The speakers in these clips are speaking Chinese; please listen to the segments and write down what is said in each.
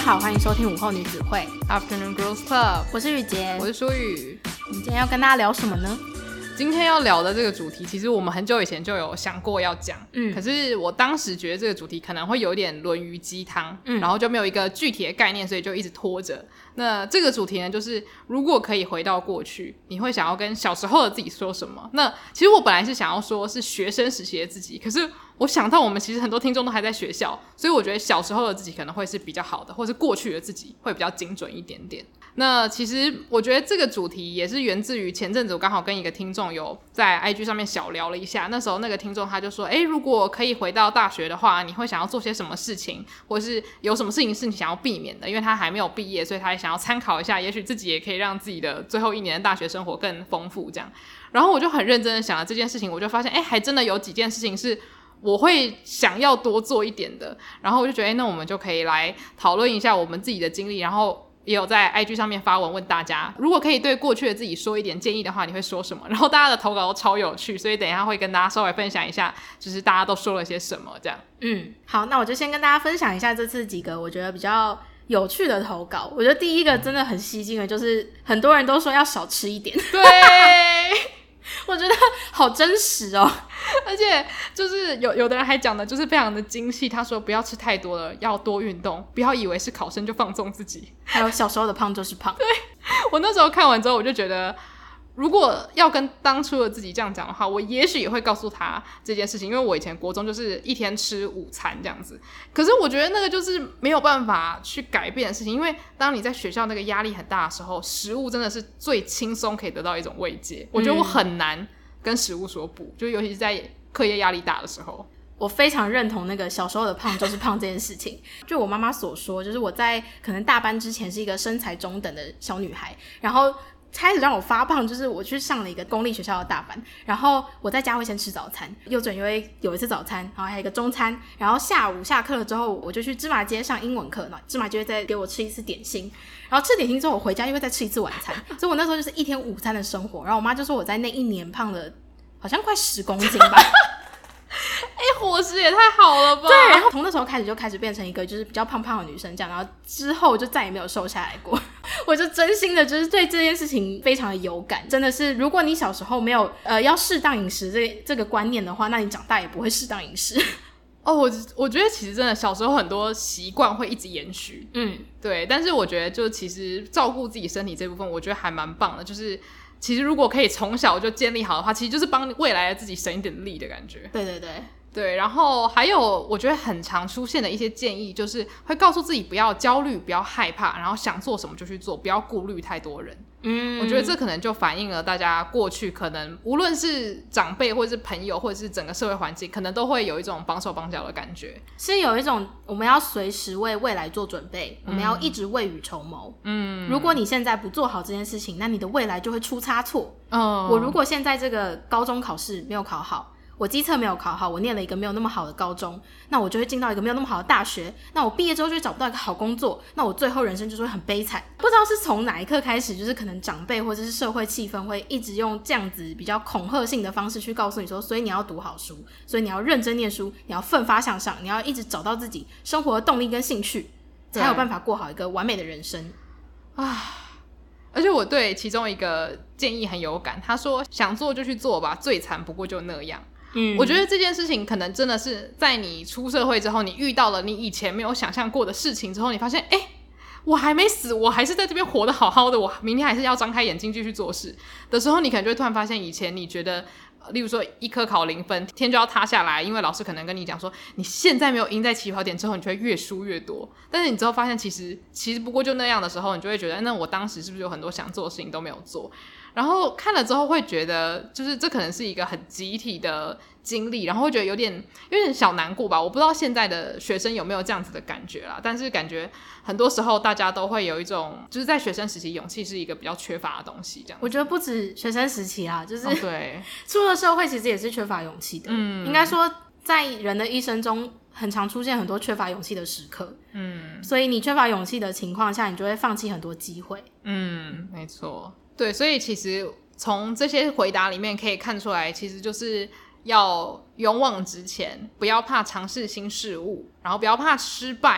好，欢迎收听午后女子会 Afternoon Girls Club， 我是雨洁， 我是舒雨。 你今天要跟大家聊什么呢？ 今天要聊的这个主题，其实我们很久以前就有想过要讲，可是我当时觉得这个主题可能会有点沦于鸡汤，然后就没有一个具体的概念，所以就一直拖着。那这个主题呢，就是如果可以回到过去，你会想要跟小时候的自己说什么？那其实我本来是想要说是学生时期的自己，可是我想到我们其实很多听众都还在学校，所以我觉得小时候的自己可能会是比较好的，或是过去的自己会比较精准一点点。那其实我觉得这个主题也是源自于前阵子我刚好跟一个听众有在 IG 上面小聊了一下，那时候那个听众他就说如果可以回到大学的话，你会想要做些什么事情，或是有什么事情是你想要避免的，因为他还没有毕业，所以他也想要参考一下，也许自己也可以让自己的最后一年的大学生活更丰富这样。然后我就很认真的想了这件事情，我就发现还真的有几件事情是我会想要多做一点的，然后我就觉得那我们就可以来讨论一下我们自己的经历，然后也有在 IG 上面发文问大家，如果可以对过去的自己说一点建议的话，你会说什么？然后大家的投稿都超有趣，所以等一下会跟大家稍微分享一下，就是大家都说了些什么这样。 好，那我就先跟大家分享一下这次几个我觉得比较有趣的投稿。我觉得第一个真的很吸睛的，就是很多人都说要少吃一点。 对我觉得好真实哦， 而且就是有的人还讲的就是非常的精细，他说不要吃太多了，要多运动，不要以为是考生就放纵自己， 还有小时候的胖就是胖。 对，我那时候看完之后我就觉得，如果要跟当初的自己这样讲的话，我也许也会告诉他这件事情，因为我以前国中就是一天吃午餐这样子，可是我觉得那个就是没有办法去改变的事情，因为当你在学校那个压力很大的时候，食物真的是最轻松可以得到一种慰藉，我觉得我很难跟食物说不，就尤其是在课业压力大的时候。 我非常认同那个小时候的胖就是胖这件事情。就我妈妈所说，就是我在可能大班之前是一个身材中等的小女孩，然后开始让我发胖，就是我去上了一个公立学校的大班，然后我在家会先吃早餐，幼稚园会有一次早餐，然后还有一个中餐，然后下午下课了之后我就去芝麻街上英文课，芝麻街会再给我吃一次点心，然后吃点心之后我回家又会再吃一次晚餐，所以我那时候就是一天午餐的生活。然后我妈就说我在那一年胖了好像快10公斤吧。 伙食也太好了吧。 对，然后从那时候开始就开始变成一个就是比较胖胖的女生这样，然后之后就再也没有瘦下来过。我就真心的就是对这件事情非常的有感，真的是如果你小时候没有要适当饮食这个观念的话，那你长大也不会适当饮食。 我觉得其实真的小时候很多习惯会一直延续，对，但是我觉得就其实照顾自己身体这部分我觉得还蛮棒的，就是其实如果可以从小就建立好的话，其实就是帮未来的自己省一点力的感觉。 对对对对，然后还有我觉得很常出现的一些建议，就是会告诉自己不要焦虑，不要害怕，然后想做什么就去做，不要顾虑太多人。我觉得这可能就反映了大家过去可能无论是长辈或者是朋友或者是整个社会环境，可能都会有一种绑手绑脚的感觉， 是有一种我们要随时为未来做准备，我们要一直未雨绸缪。如果你现在不做好这件事情，那你的未来就会出差错。我如果现在这个高中考试没有考好，我基测没有考好，我念了一个没有那么好的高中，那我就会进到一个没有那么好的大学，那我毕业之后就找不到一个好工作，那我最后人生就是会很悲惨。不知道是从哪一刻开始，就是可能长辈或者是社会气氛会一直用这样子比较恐吓性的方式去告诉你说，所以你要读好书，所以你要认真念书，你要奋发向上，你要一直找到自己生活的动力跟兴趣，才有办法过好一个完美的人生。 而且我对其中一个建议很有感，他说想做就去做吧，最惨不过就那样。我觉得这件事情可能真的是在你出社会之后，你遇到了你以前没有想象过的事情之后，你发现我还没死，我还是在这边活得好好的，我明天还是要张开眼睛继续做事的时候，你可能就会突然发现以前你觉得例如说一科考0分，天就要塌下来，因为老师可能跟你讲说你现在没有赢在起跑点之后，你就会越输越多，但是你之后发现其实不过就那样的时候，你就会觉得那我当时是不是有很多想做的事情都没有做，然后看了之后会觉得就是这可能是一个很集体的经历，然后会觉得有点小难过吧。我不知道现在的学生有没有这样子的感觉啦，但是感觉很多时候大家都会有一种就是在学生时期勇气是一个比较缺乏的东西这样子。 我觉得不止学生时期啦，就是对出了社会其实也是缺乏勇气的。应该说在人的一生中很常出现很多缺乏勇气的时刻。所以你缺乏勇气的情况下，你就会放弃很多机会。 没错。对，所以其实从这些回答里面可以看出来，其实就是要勇往直前，不要怕尝试新事物，然后不要怕失败，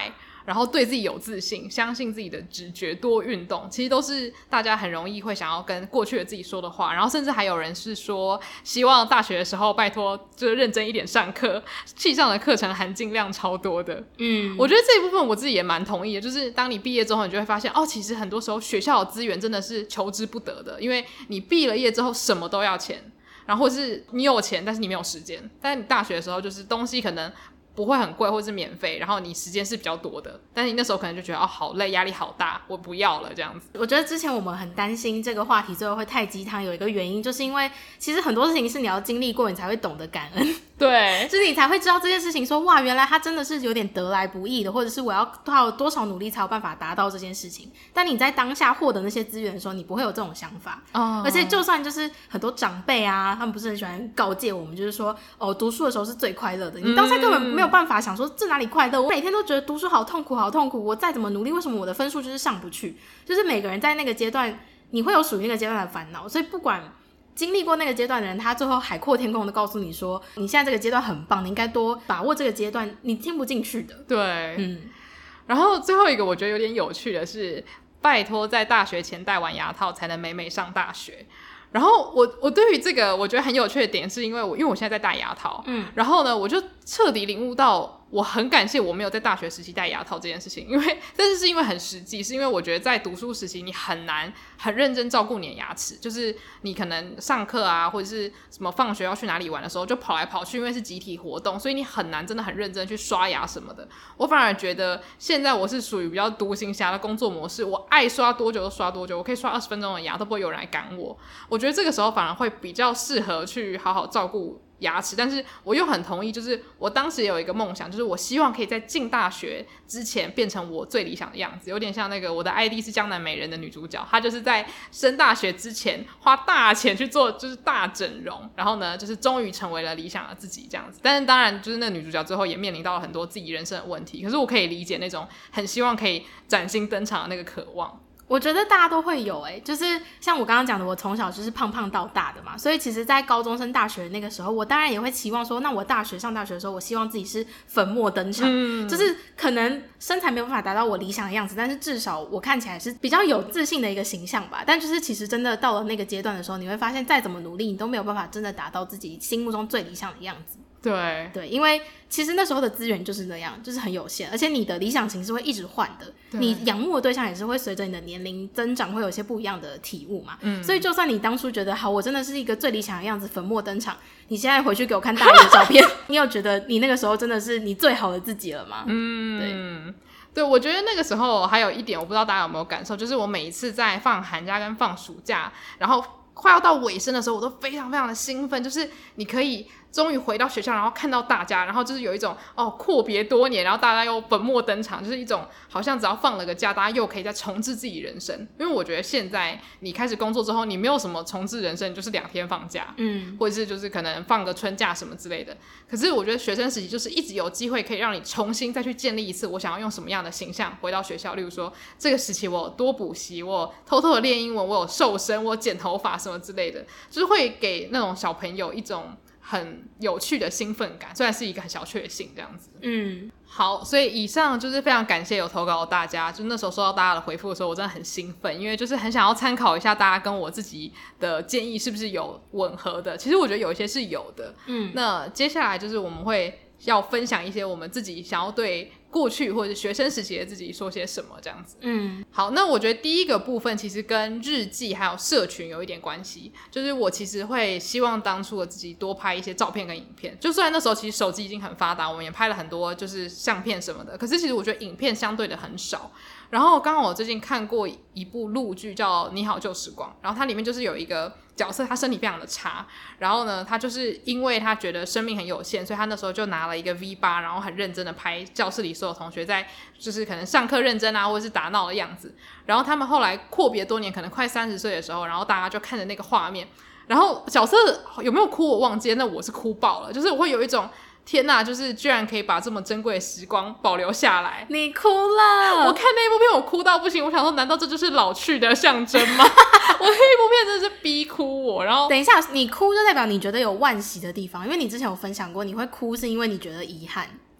然后对自己有自信，相信自己的直觉，多运动，其实都是大家很容易会想要跟过去的自己说的话。然后甚至还有人是说希望大学的时候拜托就是认真一点上课，系上的课程含金量超多的。我觉得这一部分我自己也蛮同意的，就是当你毕业之后，你就会发现其实很多时候学校的资源真的是求之不得的，因为你毕了业之后什么都要钱，然后或是你有钱但是你没有时间，但是你大学的时候就是东西可能不会很贵或是免费，然后你时间是比较多的，但是你那时候可能就觉得好累，压力好大，我不要了这样子。 我觉得之前我们很担心这个话题最后会太鸡汤，有一个原因就是因为其实很多事情是你要经历过你才会懂得感恩， 对， 就是你才会知道这件事情说哇原来它真的是有点得来不易的，或者是我要靠多少努力才有办法达到这件事情，但你在当下获得那些资源的时候你不会有这种想法。而且就算就是很多长辈啊，他们不是很喜欢告诫我们，就是说读书的时候是最快乐的，你当下根本没有办法想说这哪里快乐，我每天都觉得读书好痛苦好痛苦，我再怎么努力为什么我的分数就是上不去，就是每个人在那个阶段你会有属于那个阶段的烦恼，所以不管经历过那个阶段的人，他最后海阔天空的告诉你说你现在这个阶段很棒，你应该多把握这个阶段，你听不进去的。 对，然后最后一个我觉得有点有趣的是拜托在大学前戴完牙套才能美美上大学。然后我对于这个我觉得很有趣的点是因为我现在在戴牙套，然后呢我就彻底领悟到我很感谢我没有在大学时期戴牙套这件事情，但是因为很实际，是因为我觉得在读书时期你很难很认真照顾你的牙齿，就是你可能上课啊或者是什么放学要去哪里玩的时候就跑来跑去，因为是集体活动，所以你很难真的很认真去刷牙什么的。我反而觉得现在我是属于比较独行侠的工作模式，我爱刷多久就刷多久，我可以刷20分钟的牙都不会有人来赶我。我觉得这个时候反而会比较适合去好好照顾牙齿，但是我又很同意，就是我当时也有一个梦想，就是我希望可以在进大学之前变成我最理想的样子，有点像那个我的 ID 是江南美人的女主角，她就是在升大学之前花大钱去做就是大整容，然后呢就是终于成为了理想的自己这样子。但是当然就是那个女主角最后也面临到了很多自己人生的问题，可是我可以理解那种很希望可以崭新登场的那个渴望。 我觉得大家都会有就是像我刚刚讲的，我从小就是胖胖到大的嘛，所以其实在高中升大学那个时候，我当然也会期望说，那我上大学的时候，我希望自己是粉墨登场，就是可能身材没有办法达到我理想的样子，但是至少我看起来是比较有自信的一个形象吧。但就是其实真的到了那个阶段的时候，你会发现再怎么努力你都没有办法真的达到自己心目中最理想的样子。对，因为其实那时候的资源就是那样，就是很有限，而且你的理想型是会一直换的，你仰慕的对象也是会随着你的年龄增长会有一些不一样的体悟嘛。所以就算你当初觉得好，我真的是一个最理想的样子，粉墨登场，你现在回去给我看大一的照片你有觉得你那个时候真的是你最好的自己了吗？ 对，我觉得那个时候还有一点我不知道大家有没有感受，就是我每一次在放寒假跟放暑假，然后快要到尾声的时候，我都非常非常的兴奋，就是你可以终于回到学校，然后看到大家，然后就是有一种阔别多年，然后大家又本末登场，就是一种好像只要放了个假，大家又可以再重置自己人生。因为我觉得现在你开始工作之后，你没有什么重置人生，就是2天放假，或者是就是可能放个春假什么之类的。可是我觉得学生时期就是一直有机会可以让你重新再去建立一次我想要用什么样的形象回到学校，例如说这个时期我有多补习，我偷偷的练英文，我有瘦身，我有剪头发什么之类的，就是会给那种小朋友一种很有趣的兴奋感，虽然是一个很小确幸这样子。好，所以以上就是非常感谢有投稿的大家，就那时候收到大家的回复的时候我真的很兴奋，因为就是很想要参考一下大家跟我自己的建议是不是有吻合的，其实我觉得有一些是有的。那接下来就是我们会要分享一些我们自己想要对过去或者学生时期的自己说些什么这样子。好，那我觉得第一个部分其实跟日记还有社群有一点关系，就是我其实会希望当初的自己多拍一些照片跟影片，就虽然那时候其实手机已经很发达，我们也拍了很多就是相片什么的，可是其实我觉得影片相对的很少。然后刚好我最近看过一部陆剧叫《你好旧时光》，然后它里面就是有一个角色，他身体非常的差，然后呢他就是因为他觉得生命很有限，所以他那时候就拿了一个 V8， 然后很认真的拍教室里所有同学在就是可能上课认真啊或者是打闹的样子。然后他们后来阔别多年，可能快30岁的时候，然后大家就看着那个画面，然后角色有没有哭我忘记了，那我是哭爆了，就是我会有一种天哪，就是居然可以把这么珍贵的时光保留下来。 你哭了？ 我看那一部片我哭到不行，我想说难道这就是老去的象征吗？我那一部片真的是逼哭我。然后等一下，你哭就代表你觉得有惋惜的地方，因为你之前有分享过你会哭是因为你觉得遗憾。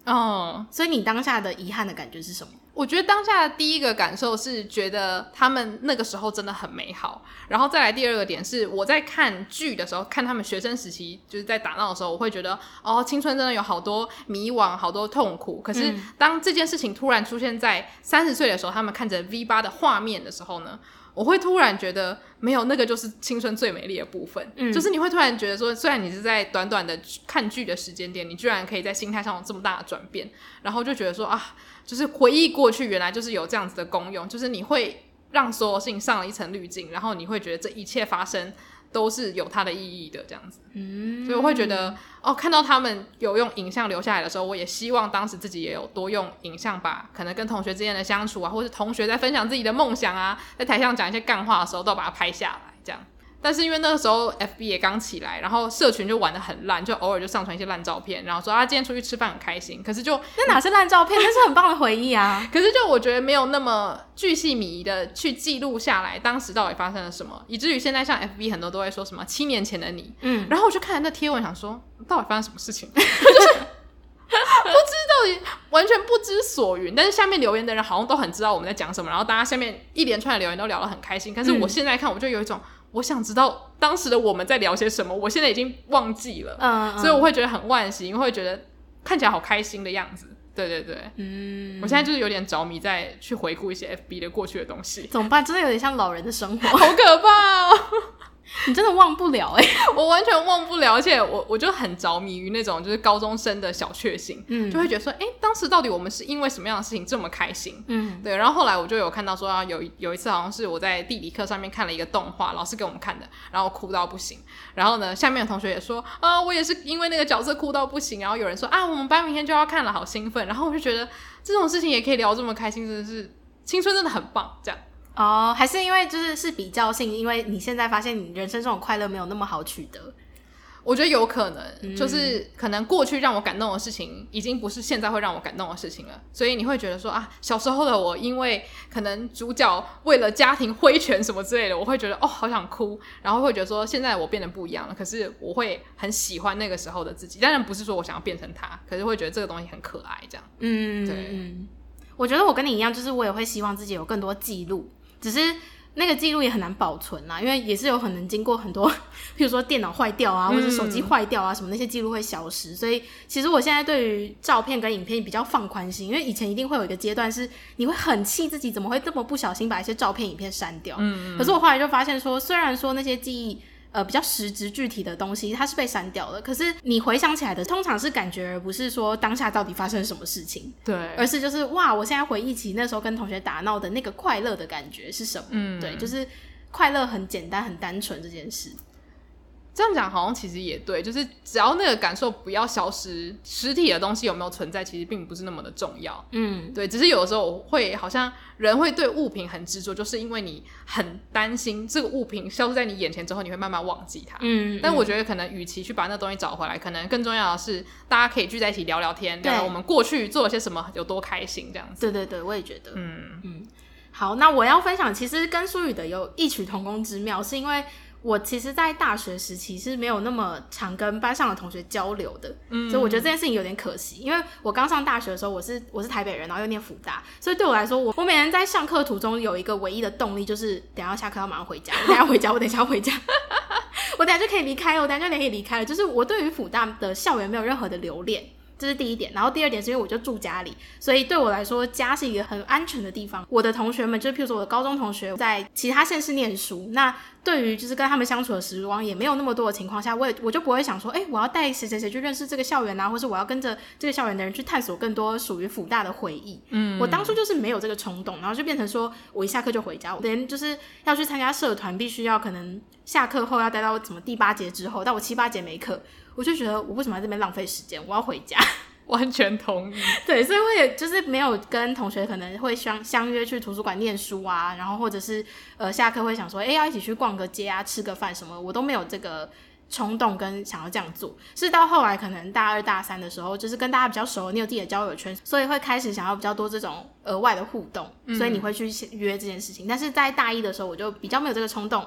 所以你当下的遗憾的感觉是什么？ 我觉得当下的第一个感受是觉得他们那个时候真的很美好，然后再来第二个点是我在看剧的时候，看他们学生时期就是在打闹的时候，我会觉得青春真的有好多迷惘，好多痛苦。可是当这件事情突然出现在30岁的时候，他们看着 V8 的画面的时候呢，我会突然觉得没有，那个就是青春最美丽的部分。就是你会突然觉得说，虽然你是在短短的看剧的时间点，你居然可以在心态上有这么大的转变，然后就觉得说就是回忆过去原来就是有这样子的功用，就是你会让所有事情上了一层滤镜，然后你会觉得这一切发生都是有它的意义的这样子。所以我会觉得看到他们有用影像留下来的时候，我也希望当时自己也有多用影像把可能跟同学之间的相处啊，或是同学在分享自己的梦想啊，在台上讲一些干话的时候都把它拍下来这样。但是因为那个时候 FB 也刚起来，然后社群就玩得很烂，就偶尔就上传一些烂照片，然后说今天出去吃饭很开心，可是就那哪是烂照片，那是很棒的回忆啊。 可是就我觉得没有那么巨细靡遗的去记录下来当时到底发生了什么，以至于现在像 FB 很多都会说什么7年前的你，然后我就看了那贴文想说到底发生什么事情就是不知道，完全不知所云，但是下面留言的人好像都很知道我们在讲什么，然后大家下面一连串的留言都聊得很开心，可是我现在看我就有一种我想知道当时的我们在聊些什么，我现在已经忘记了，所以我会觉得很惋惜，因为会觉得看起来好开心的样子。对对对，我现在就是有点着迷在去回顾一些 FB 的过去的东西。 怎么办？真的有点像老人的生活， 好可怕哦！ 你真的忘不了我完全忘不了，而且我就很着迷于那种就是高中生的小确幸，就会觉得说当时到底我们是因为什么样的事情这么开心，对。然后后来我就有看到说有一次好像是我在地理课上面看了一个动画，老师给我们看的，然后哭到不行，然后呢下面的同学也说我也是因为那个角色哭到不行，然后有人说我们班明天就要看了，好兴奋，然后我就觉得这种事情也可以聊这么开心，真的是青春真的很棒这样。 还是因为是比较性，因为你现在发现你人生这种快乐没有那么好取得。 我觉得有可能，就是可能过去让我感动的事情已经不是现在会让我感动的事情了，所以你会觉得说小时候的我因为可能主角为了家庭挥拳什么之类的，我会觉得好想哭，然后会觉得说现在我变得不一样了，可是我会很喜欢那个时候的自己，当然不是说我想要变成他，可是会觉得这个东西很可爱这样。对， 我觉得我跟你一样，就是我也会希望自己有更多记录，只是那个记录也很难保存啦，因为也是有可能经过很多譬如说电脑坏掉啊，或者手机坏掉啊什么，那些记录会消失，所以其实我现在对于照片跟影片比较放宽心，因为以前一定会有一个阶段是你会很气自己怎么会这么不小心把一些照片影片删掉，可是我后来就发现说，虽然说那些记忆比较实质具体的东西它是被删掉的，可是你回想起来的通常是感觉，而不是说当下到底发生什么事情， 对， 而是就是哇我现在回忆起那时候跟同学打闹的那个快乐的感觉是什么，对，就是快乐很简单很单纯这件事。 这样讲好像其实也对，就是只要那个感受不要消失，实体的东西有没有存在其实并不是那么的重要。对，只是有的时候我会好像人会对物品很执着，就是因为你很担心这个物品消失在你眼前之后你会慢慢忘记它。但我觉得可能与其去把那东西找回来，可能更重要的是大家可以聚在一起聊聊天，聊聊我们过去做了些什么有多开心这样子。 对对对，我也觉得。好，那我要分享其实跟舒宇的有异曲同工之妙，是因为我其实在大学时期是没有那么常跟班上的同学交流的，所以我觉得这件事情有点可惜，因为我刚上大学的时候我是台北人，然后又念辅大，所以对我来说我每天在上课途中有一个唯一的动力就是等一下下课要马上回家，我等一下回家我等一下回家我等一下就可以离开了，我等一下就可以离开了，就是我对于辅大的校园没有任何的留恋，这是第一点。然后第二点是因为我就住家里，所以对我来说家是一个很安全的地方。我的同学们就譬如说我的高中同学在其他县市念书，那对于就是跟他们相处的时光也没有那么多的情况下，我就不会想说我要带谁谁谁去认识这个校园啊，或是我要跟着这个校园的人去探索更多属于辅大的回忆。我当初就是没有这个冲动，然后就变成说我一下课就回家，我连就是要去参加社团必须要可能下课后要待到什么第8节之后，但我7、8节没课，我就觉得我为什么在这边浪费时间，我要回家。 完全同意。 对，所以我也就是没有跟同学可能会相约去图书馆念书啊，然后或者是下课会想说要一起去逛个街啊，吃个饭什么，我都没有这个冲动跟想要这样做。是到后来可能大2大3的时候，就是跟大家比较熟，你有自己的交友圈，所以会开始想要比较多这种额外的互动，所以你会去约这件事情。但是在大1的时候我就比较没有这个冲动，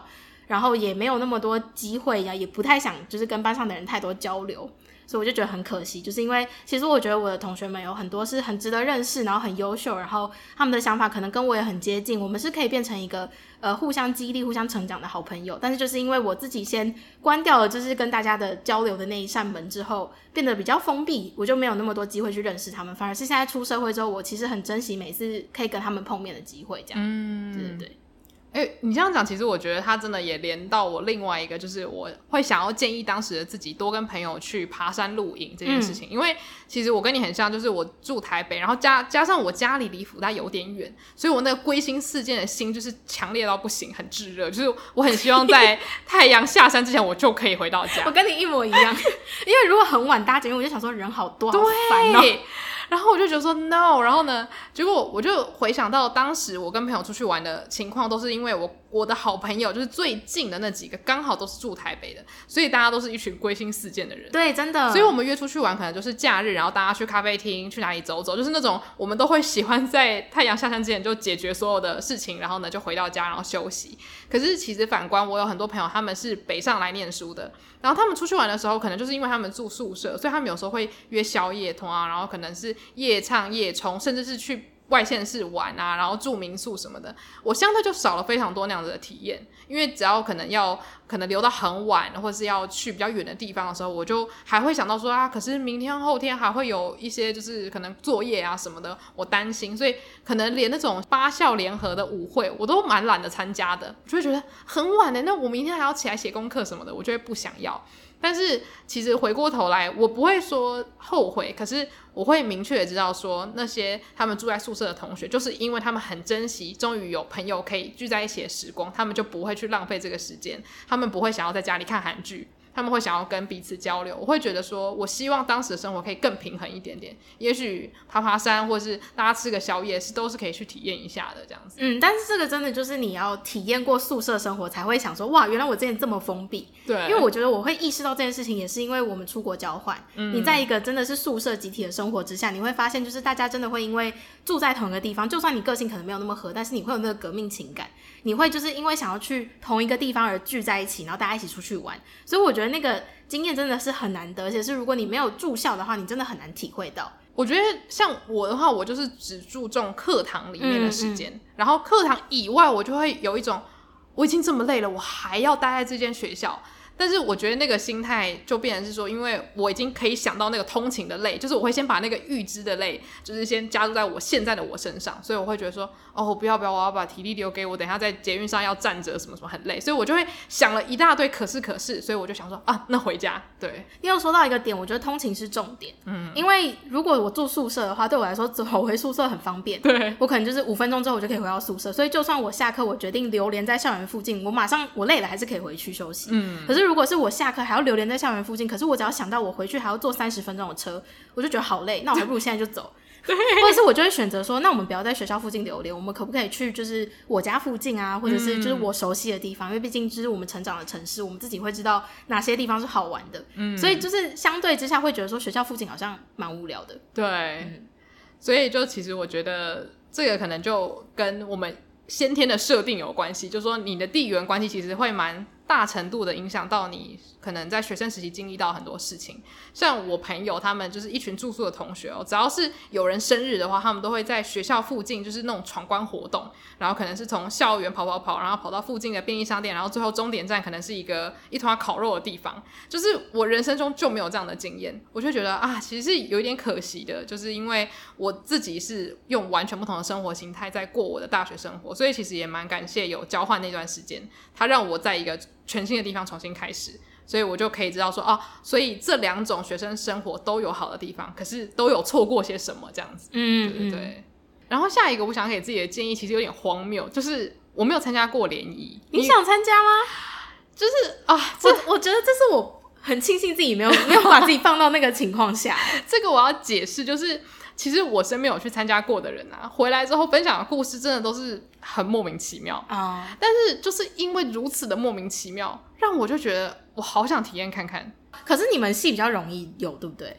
然后也没有那么多机会呀，也不太想就是跟班上的人太多交流，所以我就觉得很可惜，就是因为其实我觉得我的同学们有很多是很值得认识，然后很优秀，然后他们的想法可能跟我也很接近，我们是可以变成一个互相激励互相成长的好朋友，但是就是因为我自己先关掉了就是跟大家的交流的那一扇门之后变得比较封闭，我就没有那么多机会去认识他们，反而是现在出社会之后我其实很珍惜每次可以跟他们碰面的机会这样。对对对。 你这样讲，其实我觉得它真的也连到我另外一个，就是我会想要建议当时的自己多跟朋友去爬山露营这件事情。因为其实我跟你很像，就是我住台北，然后加上我家里离福大有点远，所以我那个归心似箭的心就是强烈到不行，很炙热，就是我很希望在太阳下山之前我就可以回到家。 我跟你一模一样，因为如果很晚搭捷运，我就想说人好多，好烦哦。 然后我就觉得说 no， 然后呢，结果我就回想到当时我跟朋友出去玩的情况，都是因为我的好朋友就是最近的那几个刚好都是住台北的，所以大家都是一群归心似箭的人。 对，真的。 所以我们约出去玩可能就是假日，然后大家去咖啡厅，去哪里走走，就是那种我们都会喜欢在太阳下山之前就解决所有的事情，然后呢就回到家然后休息。可是其实反观我有很多朋友他们是北上来念书的，然后他们出去玩的时候可能就是因为他们住宿舍，所以他们有时候会约宵夜通啊，然后可能是夜唱夜冲，甚至是去外县市玩啊，然后住民宿什么的，我相对就少了非常多那样子的体验。因为只要可能留到很晚，或是要去比较远的地方的时候，我就还会想到说可是明天后天还会有一些就是可能作业啊什么的，我担心，所以可能连那种8校联合的舞会我都蛮懒得参加的，就会觉得很晚那我明天还要起来写功课什么的，我就会不想要。但是其实回过头来我不会说后悔，可是我会明确的知道说那些他们住在宿舍的同学，就是因为他们很珍惜终于有朋友可以聚在一起的时光，他们就不会去浪费这个时间，他们不会想要在家里看韩剧，他们会想要跟彼此交流。我会觉得说我希望当时的生活可以更平衡一点点，也许爬山或是大家吃个宵夜都是可以去体验一下的这样子。 但是这个真的就是你要体验过宿舍生活才会想说哇原来我之前这么封闭。 对， 因为我觉得我会意识到这件事情也是因为我们出国交换，你在一个真的是宿舍集体的生活之下，你会发现就是大家真的会因为住在同一个地方，就算你个性可能没有那么合，但是你会有那个革命情感，你会就是因为想要去同一个地方而聚在一起，然后大家一起出去玩，所以我觉得那个经验真的是很难得，而且是如果你没有住校的话你真的很难体会到。 我觉得像我的话，我就是只注重课堂里面的时间，然后课堂以外我就会有一种我已经这么累了我还要待在这间学校，但是我觉得那个心态就变成是说，因为我已经可以想到那个通勤的累，就是我会先把那个预知的累就是先加入在我现在的我身上，所以我会觉得说不要我要把体力留给我等一下在捷运上要站着什么什么很累，所以我就会想了一大堆可是，所以我就想说那回家。对， 你有说到一个点，我觉得通勤是重点。因为如果我住宿舍的话，对我来说走回宿舍很方便， 对， 我可能就是5分钟之后我就可以回到宿舍，所以就算我下课我决定留连在校园附近，我马上我累了还是可以回去休息。可是如果是我下课还要留连在校园附近，可是我只要想到我回去还要坐30分钟的车，我就觉得好累，那我还不如现在就走。对，或者是我就会选择说那我们不要在学校附近留连，我们可不可以去就是我家附近啊，或者是就是我熟悉的地方，因为毕竟就是我们成长的城市，我们自己会知道哪些地方是好玩的。所以就是相对之下会觉得说学校附近好像蛮无聊的。 对，所以就其实我觉得这个可能就跟我们先天的设定有关系，就是说你的地缘关系其实会蛮大程度的影响到你可能在学生时期经历到很多事情。像我朋友他们就是一群住宿的同学只要是有人生日的话，他们都会在学校附近就是那种闯关活动，然后可能是从校园跑，然后跑到附近的便利商店，然后最后终点站可能是一团烤肉的地方。就是我人生中就没有这样的经验，我就觉得其实是有一点可惜的，就是因为我自己是用完全不同的生活形态在过我的大学生活，所以其实也蛮感谢有交换那段时间，它让我在一个全新的地方重新开始，所以我就可以知道说所以这2种学生生活都有好的地方，可是都有错过些什么这样子。对。然后下一个我想给自己的建议其实有点荒谬，就是我没有参加过联谊。 你想参加吗？ 就是我觉得这是我很庆幸自己没有把自己放到那个情况下。 这个我要解释，就是其实我身边有去参加过的人回来之后分享的故事真的都是很莫名其妙但是就是因为如此的莫名其妙，让我就觉得我好想体验看看。 可是你们系比较容易有对不对？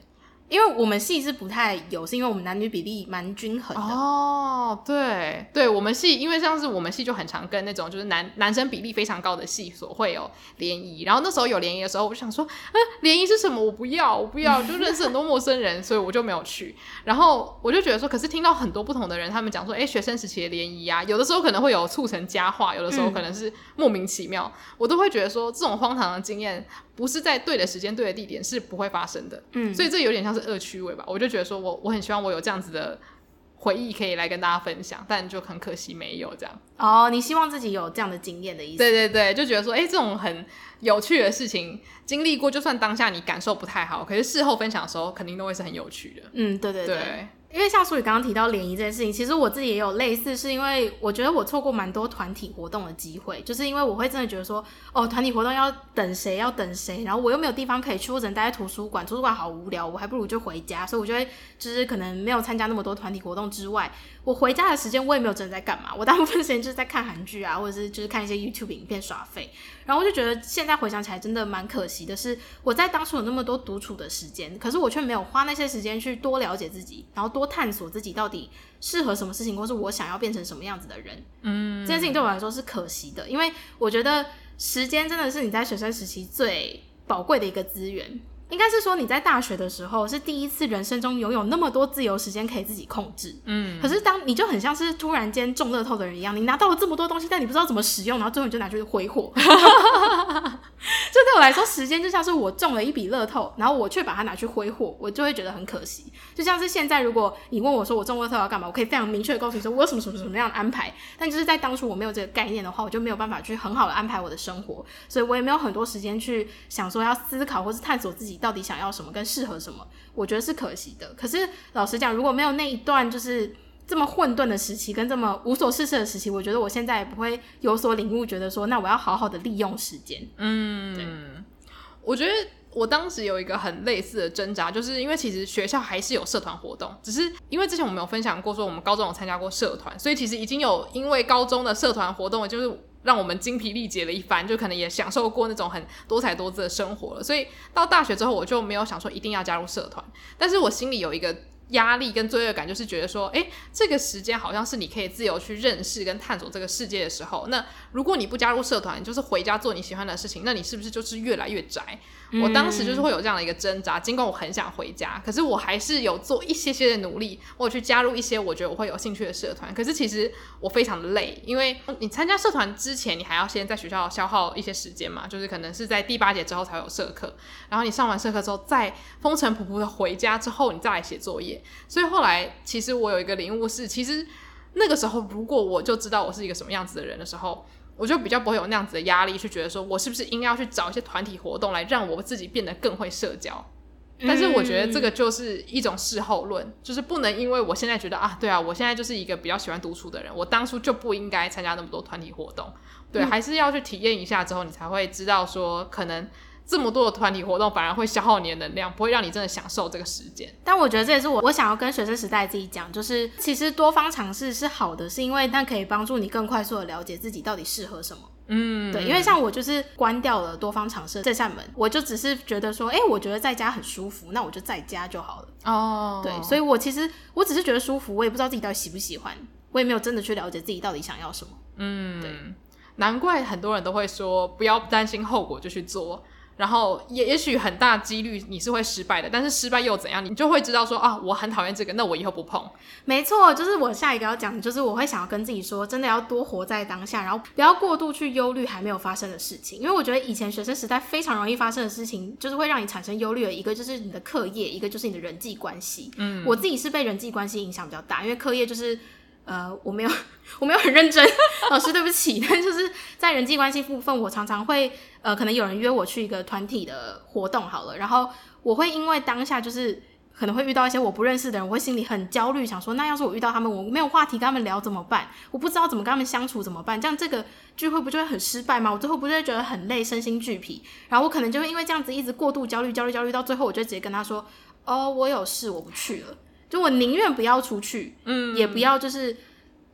因为我们系是不太有，是因为我们男女比例蛮均衡的。 哦，对对，我们系因为像是我们系就很常跟那种就是男生比例非常高的系所会有联谊，然后那时候有联谊的时候，我就想说，联谊是什么？我不要，就认识很多陌生人，所以我就没有去。然后我就觉得说，可是听到很多不同的人，他们讲说，学生时期的联谊啊，有的时候可能会有促成佳话，有的时候可能是莫名其妙，我都会觉得说，这种荒唐的经验不是在对的时间、对的地点是不会发生的。所以这有点像是恶趣味吧。我就觉得说我很希望我有这样子的回忆可以来跟大家分享，但就很可惜没有这样。 哦，你希望自己有这样的经验的意思？ 对对对，就觉得说这种很有趣的事情经历过，就算当下你感受不太好，可是事后分享的时候肯定都会是很有趣的。 对对对。因为像淑宇刚刚提到联谊这件事情，其实我自己也有类似，是因为我觉得我错过蛮多团体活动的机会，就是因为我会真的觉得说，团体活动要等谁，然后我又没有地方可以去，我只能待在图书馆好无聊，我还不如就回家，所以我就会就是可能没有参加那么多团体活动之外，我回家的时间我也没有真的在干嘛，我大部分时间就是在看韩剧啊，或者是就是看一些 YouTube 影片耍废，然后我就觉得现在回想起来真的蛮可惜的是，我在当初有那么多独处的时间，可是我却没有花那些时间去多了解自己，然后多探索自己到底适合什么事情，或是我想要变成什么样子的人。这件事情对我来说是可惜的，因为我觉得时间真的是你在学生时期最宝贵的一个资源。应该是说你在大学的时候是第一次人生中拥有那么多自由时间可以自己控制。可是当你就很像是突然间中乐透的人一样，你拿到了这么多东西，但你不知道怎么使用，然后最后你就拿去挥霍。这对我来说，时间就像是我中了一笔乐透，然后我却把它拿去挥霍，我就会觉得很可惜。就像是现在，如果你问我说我中乐透要干嘛，我可以非常明确的告诉你说我有什么样的安排。但就是在当初我没有这个概念的话，我就没有办法去很好的安排我的生活，所以我也没有很多时间去想说要思考或是探索自己到底想要什么跟适合什么，我觉得是可惜的。可是老实讲，如果没有那一段就是这么混沌的时期跟这么无所事事的时期，我觉得我现在也不会有所领悟，觉得说那我要好好的利用时间。对， 我觉得我当时有一个很类似的挣扎，就是因为其实学校还是有社团活动，只是因为之前我们有分享过说我们高中有参加过社团，所以其实已经有因为高中的社团活动就是让我们精疲力竭了一番，就可能也享受过那种很多彩多姿的生活了，所以到大学之后我就没有想说一定要加入社团，但是我心里有一个压力跟罪恶感，就是觉得说这个时间好像是你可以自由去认识跟探索这个世界的时候，那如果你不加入社团，就是回家做你喜欢的事情，那你是不是就是越来越宅？我当时就是会有这样的一个挣扎，尽管我很想回家，可是我还是有做一些些的努力，我有去加入一些我觉得我会有兴趣的社团，可是其实我非常的累，因为你参加社团之前你还要先在学校消耗一些时间嘛，就是可能是在第8节之后才有社课，然后你上完社课之后再风尘仆仆的回家之后你再来写作业，所以后来其实我有一个领悟是，其实那个时候如果我就知道我是一个什么样子的人的时候，我就比较不会有那样子的压力去觉得说我是不是应该要去找一些团体活动来让我自己变得更会社交。但是我觉得这个就是一种事后论，就是不能因为我现在觉得对啊，我现在就是一个比较喜欢独处的人，我当初就不应该参加那么多团体活动。对，还是要去体验一下之后你才会知道说可能这么多的团体活动反而会消耗你的能量，不会让你真的享受这个时间。 但我觉得这也是我想要跟学生时代自己讲，就是其实多方尝试是好的，是因为它可以帮助你更快速的了解自己到底适合什么。对，因为像我就是关掉了多方尝试这扇门，我就只是觉得说我觉得在家很舒服，那我就在家就好了。对，所以我只是觉得舒服，我也不知道自己到底喜不喜欢，我也没有真的去了解自己到底想要什么。对， 难怪很多人都会说不要担心后果就去做，然后也许很大几率你是会失败的，但是失败又怎样，你就会知道说我很讨厌这个，那我以后不碰。 没错，就是我下一个要讲的就是我会想要跟自己说，真的要多活在当下，然后不要过度去忧虑还没有发生的事情，因为我觉得以前学生时代非常容易发生的事情就是会让你产生忧虑的，一个就是你的课业，一个就是你的人际关系。我自己是被人际关系影响比较大，因为课业就是我没有很认真，老师对不起。但就是在人际关系部分，我常常会可能有人约我去一个团体的活动好了，然后我会因为当下就是可能会遇到一些我不认识的人，我会心里很焦虑，想说那要是我遇到他们，我没有话题跟他们聊怎么办？我不知道怎么跟他们相处怎么办？这样这个聚会不就会很失败吗？我最后不就会觉得很累，身心俱疲？然后我可能就会因为这样子一直过度焦虑到最后，我就直接跟他说我有事我不去了，就我宁愿不要出去，也不要就是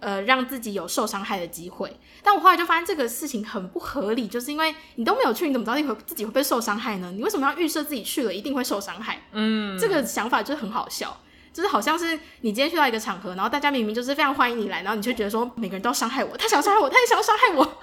让自己有受伤害的机会。但我后来就发现这个事情很不合理，就是因为你都没有去，你怎么知道自己会被受伤害呢？你为什么要预设自己去了一定会受伤害？这个想法就是很好笑，就是好像是你今天去到一个场合，然后大家明明就是非常欢迎你来，然后你就觉得说每个人都要伤害我，他想要伤害我，他也想要伤害我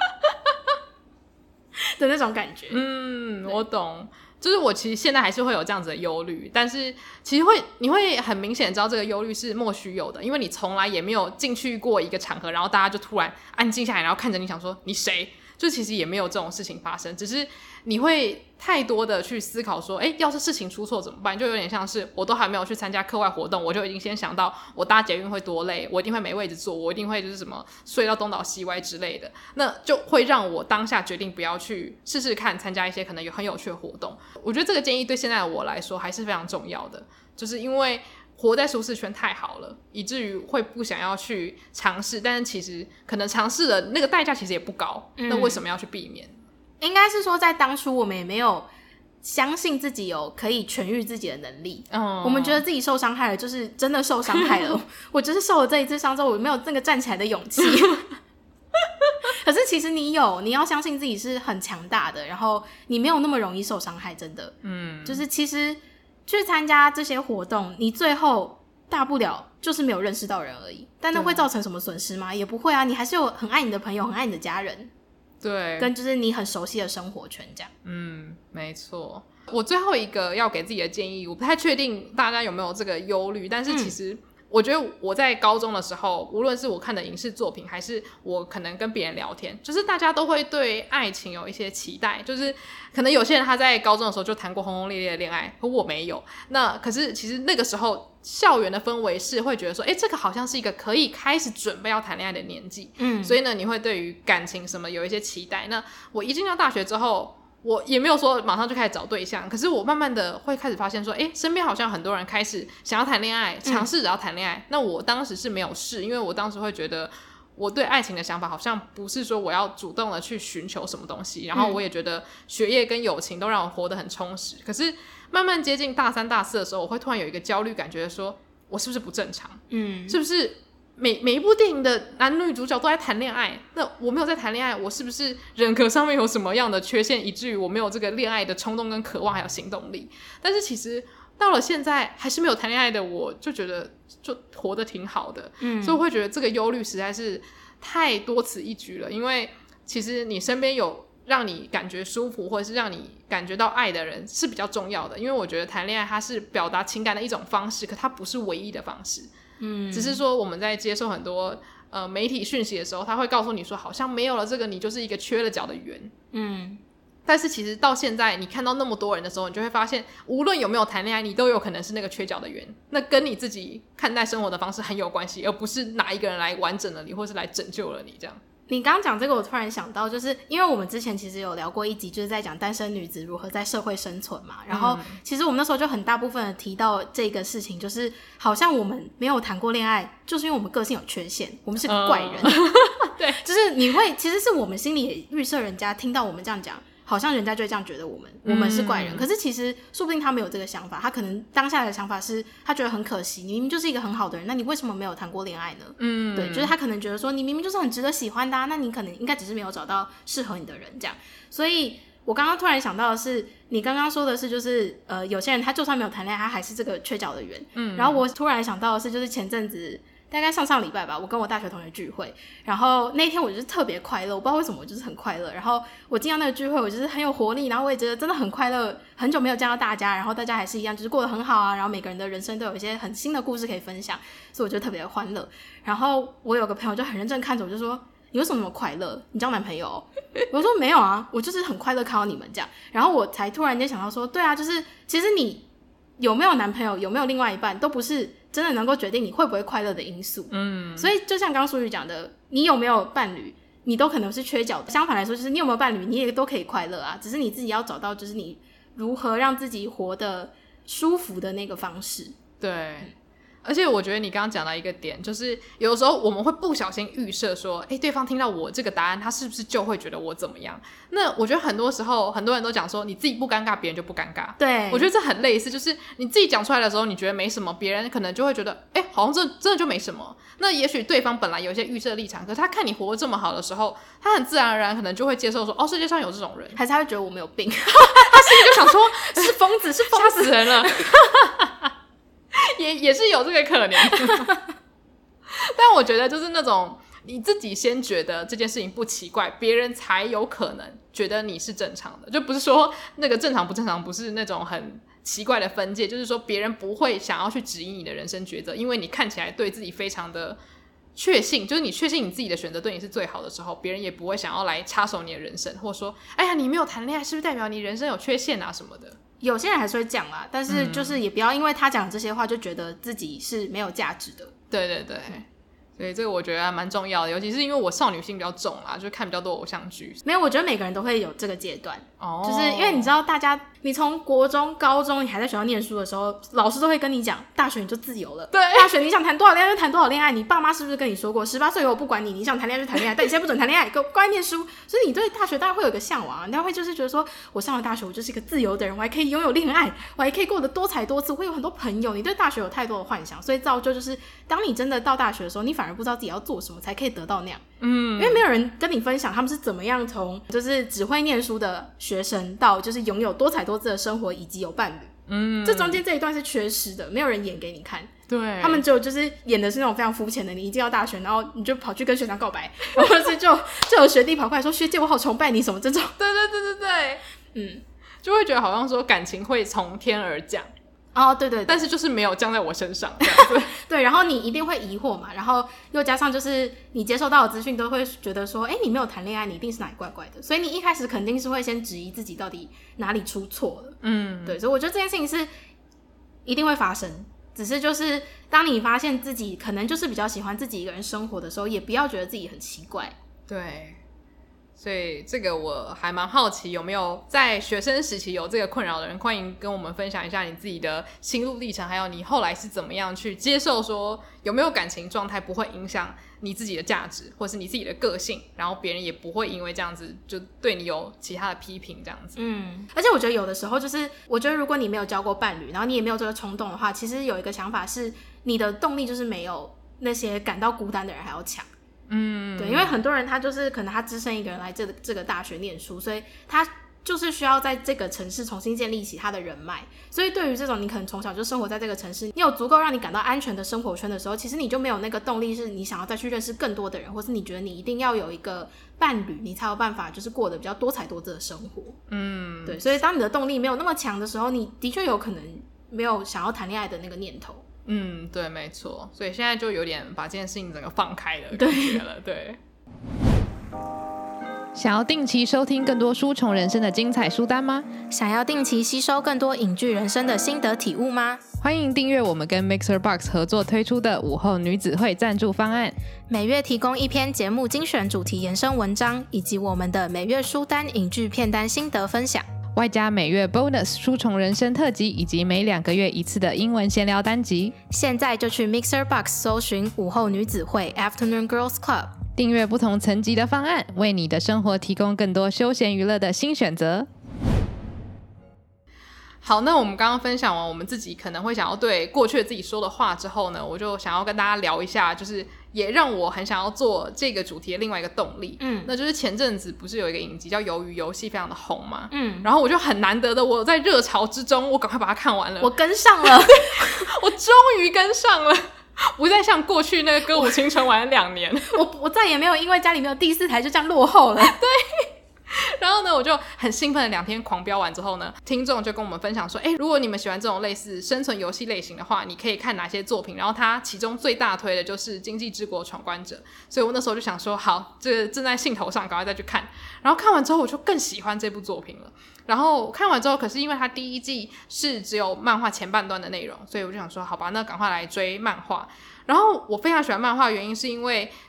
的那种感觉。 我懂。就是我其实现在还是会有这样子的忧虑，但是其实你会很明显知道这个忧虑是莫须有的，因为你从来也没有进去过一个场合，然后大家就突然安静下来，然后看着你想说你谁，就其实也没有这种事情发生，只是你会太多的去思考说要是事情出错怎么办，就有点像是我都还没有去参加课外活动，我就已经先想到我搭捷运会多累，我一定会没位置坐，我一定会就是什么睡到东倒西歪之类的，那就会让我当下决定不要去试试看参加一些可能很有趣的活动。我觉得这个建议对现在的我来说还是非常重要的，就是因为活在舒适圈太好了，以至于会不想要去尝试，但是其实可能尝试的那个代价其实也不高，那为什么要去避免？ 应该是说在当初我们也没有相信自己有可以痊愈自己的能力，我们觉得自己受伤害了就是真的受伤害了我就是受了这一次伤之后我没有那个站起来的勇气可是其实你要相信自己是很强大的，然后你没有那么容易受伤害，真的就是其实去参加这些活动你最后大不了就是没有认识到人而已，但那会造成什么损失吗？也不会啊，你还是有很爱你的朋友，很爱你的家人，对，跟就是你很熟悉的生活圈这样。 没错。我最后一个要给自己的建议，我不太确定大家有没有这个忧虑，但是其实我觉得我在高中的时候，无论是我看的影视作品还是我可能跟别人聊天，就是大家都会对爱情有一些期待，就是可能有些人他在高中的时候就谈过轰轰烈烈的恋爱，可我没有。那可是其实那个时候校园的氛围是会觉得说这个好像是一个可以开始准备要谈恋爱的年纪，所以呢你会对于感情什么有一些期待。那我一进到大学之后，我也没有说马上就开始找对象，可是我慢慢的会开始发现说身边好像很多人开始想要谈恋爱，尝试着要谈恋爱，那我当时是没有试，因为我当时会觉得我对爱情的想法好像不是说我要主动的去寻求什么东西，然后我也觉得学业跟友情都让我活得很充实。可是慢慢接近大三大四的时候，我会突然有一个焦虑感，觉得说我是不是不正常，是不是每一部电影的男女主角都在谈恋爱，那我没有在谈恋爱，我是不是人格上面有什么样的缺陷，以至于我没有这个恋爱的冲动跟渴望还有行动力？但是其实到了现在还是没有谈恋爱的我，就觉得就活得挺好的，所以我会觉得这个忧虑实在是太多此一举了。因为其实你身边有让你感觉舒服或者是让你感觉到爱的人是比较重要的，因为我觉得谈恋爱它是表达情感的一种方式，可它不是唯一的方式。只是说我们在接受很多媒体讯息的时候，他会告诉你说好像没有了这个你就是一个缺了角的圆，但是其实到现在你看到那么多人的时候，你就会发现无论有没有谈恋爱，你都有可能是那个缺角的圆，那跟你自己看待生活的方式很有关系，而不是哪一个人来完整了你或是来拯救了你这样。 你刚刚讲这个我突然想到，就是因为我们之前其实有聊过一集，就是在讲单身女子如何在社会生存嘛，然后其实我们那时候就很大部分的提到这个事情，就是好像我们没有谈过恋爱就是因为我们个性有缺陷，我们是个怪人对， 就是你会其实是我们心里也预设人家听到我们这样讲，好像人家就会这样觉得我们是怪人，可是其实说不定他没有这个想法，他可能当下的想法是他觉得很可惜，你明明就是一个很好的人，那你为什么没有谈过恋爱呢？对，就是他可能觉得说你明明就是很值得喜欢的那你可能应该只是没有找到适合你的人这样。所以我刚刚突然想到的是，你刚刚说的是就是有些人他就算没有谈恋爱他还是这个缺角的圆，然后我突然想到的是就是前阵子大概上礼拜吧，我跟我大学同学聚会，然后那天我就是特别快乐，我不知道为什么我就是很快乐，然后我进到那个聚会我就是很有活力，然后我也觉得真的很快乐，很久没有见到大家，然后大家还是一样就是过得很好啊，然后每个人的人生都有一些很新的故事可以分享，所以我觉得特别的欢乐。然后我有个朋友就很认真看着我就说你为什么那么快乐？你交男朋友？我说没有啊，我就是很快乐看到你们这样。然后我才突然间想到说对啊，就是其实你有没有男朋友有没有另外一半都不是真的能够决定你会不会快乐的因素。所以就像刚刚淑宇讲的，你有没有伴侣你都可能是缺角的，相反来说就是你有没有伴侣你也都可以快乐啊，只是你自己要找到就是你如何让自己活得舒服的那个方式。 对， 而且我觉得你刚刚讲到一个点，就是有的时候我们会不小心预设说，对方听到我这个答案，他是不是就会觉得我怎么样？那我觉得很多时候很多人都讲说，你自己不尴尬，别人就不尴尬。 对， 我觉得这很类似，就是你自己讲出来的时候，你觉得没什么，别人可能就会觉得，好像真的就没什么。那也许对方本来有一些预设立场，可是他看你活得这么好的时候，他很自然而然可能就会接受说，世界上有这种人， 还是他会觉得我没有病，他心里就想说是疯子，是疯子， 吓死人了。也是有这个可能。但我觉得就是那种你自己先觉得这件事情不奇怪，别人才有可能觉得你是正常的，就不是说那个正常不正常不是那种很奇怪的分界，就是说别人不会想要去质疑你的人生抉择，因为你看起来对自己非常的确信，就是你确信你自己的选择对你是最好的时候，别人也不会想要来插手你的人生，或者说哎呀你没有谈恋爱是不是代表你人生有缺陷啊什么的。 有些人还是会讲啦，但是就是也不要因为他讲这些话就觉得自己是没有价值的。 对对对，所以这个我觉得还蛮重要的，尤其是因为我少女心比较重啦，就看比较多偶像剧。 没有，我觉得每个人都会有这个阶段，就是因为你知道，大家你从国中、高中，你还在学校念书的时候，老师都会跟你讲，大学你就自由了。 对， 大学你想谈多少恋爱就谈多少恋爱。你爸妈是不是跟你说过，18岁以后我不管你，你想谈恋爱就谈恋爱，但你现在不准谈恋爱，给我乖念书。所以你对大学当然会有一个向往，你会就是觉得说，我上了大学，我就是一个自由的人，我还可以拥有恋爱，我还可以过得多彩多姿，我会有很多朋友。你对大学有太多的幻想，所以造就就是当你真的到大学的时候，你反而不知道自己要做什么才可以得到那样。因为没有人跟你分享他们是怎么样从就是只会念书的学生到就是拥有多彩多姿的生活以及有伴侣。这中间这一段是缺失的，没有人演给你看。 对， 他们就是演的是那种非常肤浅的，你一进到大学，然后你就跑去跟学长告白，然后就有学弟跑过来说学姐我好崇拜你什么这种。 对对对对对，就会觉得好像说感情会从天而降。 对对对， 但是就是没有降在我身上这样子。 对，然后你一定会疑惑嘛，然后又加上就是你接受到的资讯都会觉得说，你没有谈恋爱，你一定是哪里怪怪的，所以你一开始肯定是会先质疑自己到底哪里出错了。对，所以我觉得这件事情是一定会发生，只是就是当你发现自己可能就是比较喜欢自己一个人生活的时候，也不要觉得自己很奇怪。 对，所以这个我还蛮好奇，有没有在学生时期有这个困扰的人，欢迎跟我们分享一下你自己的心路历程，还有你后来是怎么样去接受说有没有感情状态不会影响你自己的价值或是你自己的个性，然后别人也不会因为这样子就对你有其他的批评这样子。 而且我觉得有的时候就是我觉得如果你没有交过伴侣，然后你也没有这个冲动的话，其实有一个想法是你的动力就是没有那些感到孤单的人还要强。对，因为很多人他就是可能他只身一个人来这个大学念书，所以他就是需要在这个城市重新建立起他的人脉，所以对于这种你可能从小就生活在这个城市，你有足够让你感到安全的生活圈的时候，其实你就没有那个动力是你想要再去认识更多的人，或是你觉得你一定要有一个伴侣你才有办法就是过得比较多彩多姿的生活。对，所以当你的动力没有那么强的时候，你的确有可能没有想要谈恋爱的那个念头。 对，没错，所以现在就有点把这件事情整个放开的感觉了。对， 想要定期收听更多书虫人生的精彩书单吗？ 想要定期吸收更多影剧人生的心得体悟吗？ 欢迎订阅我们跟 MixerBox 合作推出的午后女子会赞助方案， 每月提供一篇节目精选主题延伸文章，以及我们的每月书单影剧片单心得分享， 外加每月 bonus 书虫人生特辑，以及每2个月一次的英文闲聊单集。 现在就去 MixerBox 搜寻午后女子会 Afternoon Girls Club， 订阅不同层级的方案，为你的生活提供更多休闲娱乐的新选择。 好，那我们刚刚分享完我们自己可能会想要对过去的自己说的话之后呢，我就想要跟大家聊一下，就是也让我很想要做这个主题的另外一个动力。那就是前阵子不是有一个影集叫《鱿鱼游戏》非常的红嘛，然后我就很难得的我在热潮之中，我赶快把它看完了， 我跟上了我终于跟上了，不再像过去那个歌舞青春玩了2年我再也没有因为家里没有第4台就这样落后了对，然后呢我就很兴奋的2天狂飙完之后呢，听众就跟我们分享说，如果你们喜欢这种类似生存游戏类型的话，你可以看哪些作品，然后他其中最大推的就是《经济之国闯关者》，所以我那时候就想说好，这个正在兴头上，赶快再去看。然后看完之后我就更喜欢这部作品了，然后看完之后，可是因为它第1季是只有漫画前半段的内容，所以我就想说好吧，那赶快来追漫画。然后我非常喜欢漫画的原因是因为